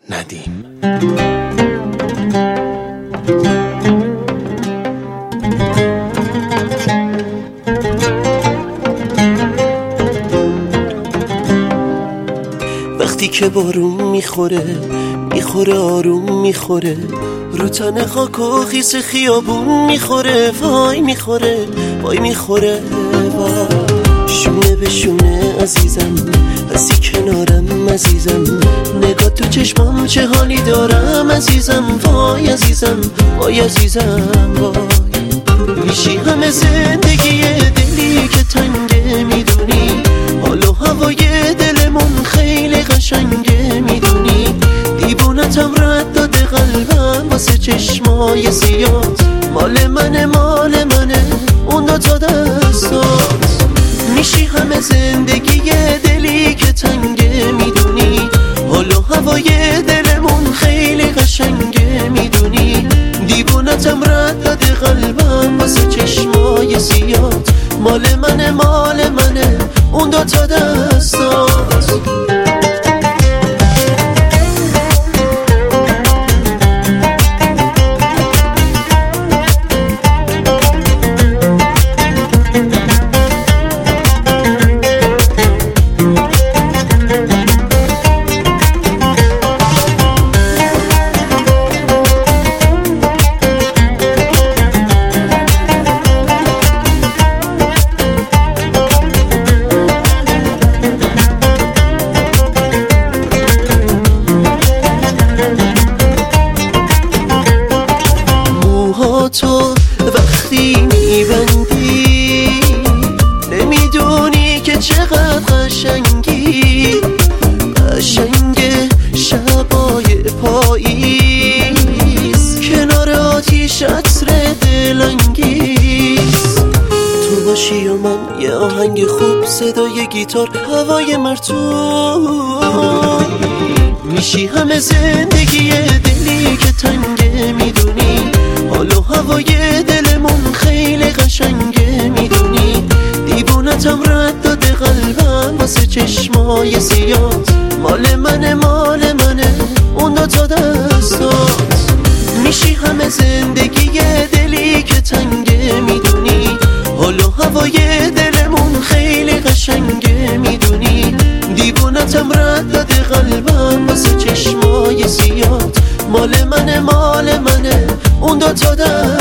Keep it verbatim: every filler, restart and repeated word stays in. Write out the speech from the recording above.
ندیم. وقتی که بارون میخوره میخوره آروم میخوره رو تن خاک و خیس خیابون میخوره وای میخوره وای میخوره وای شونه به شونه عزیزم هستی کنارم عزیزم نگاه تو چشمام چه حالی دارم عزیزم وای عزیزم وای عزیزم وای میشی همه زندگی دلی که تنگه میدونی حال و هوای دلمون خیلی قشنگه میدونی دیوونتم رد داده قلبم واسه چشمای زیاد مال منه مال منه اون دو تا دستات میشی همه زندگی دلی که تنگه میدونی حال و هوای دلمون خیلی قشنگه میدونی دیوونتم رد داده قلبم واسه چشمای زیاد مال منه مال منه اون دو تا دستات تو وقتی میبندی نمیدونی که چقدر قشنگی قشنگ شبای پاییز کنار آتیش عطر دلانگیز تو باشی و من یه آهنگ خوب صدای گیتار هوای مرطوب میشی همه زندگی دلی که تنگه میدونی حال و هوای دلمون خیلی قشنگه میدونی دیوونتم رد داده قلبم واسه چشمای زیاد مال منه مال منه اون دو تا دستات میشی همه زندگی دلی که تنگه میدونی حال و هوای دلمون خیلی قشنگه میدونی دیوونتم رد داده قلبم واسه چشمای زیاد مال منه مال منه اون دو تا دستات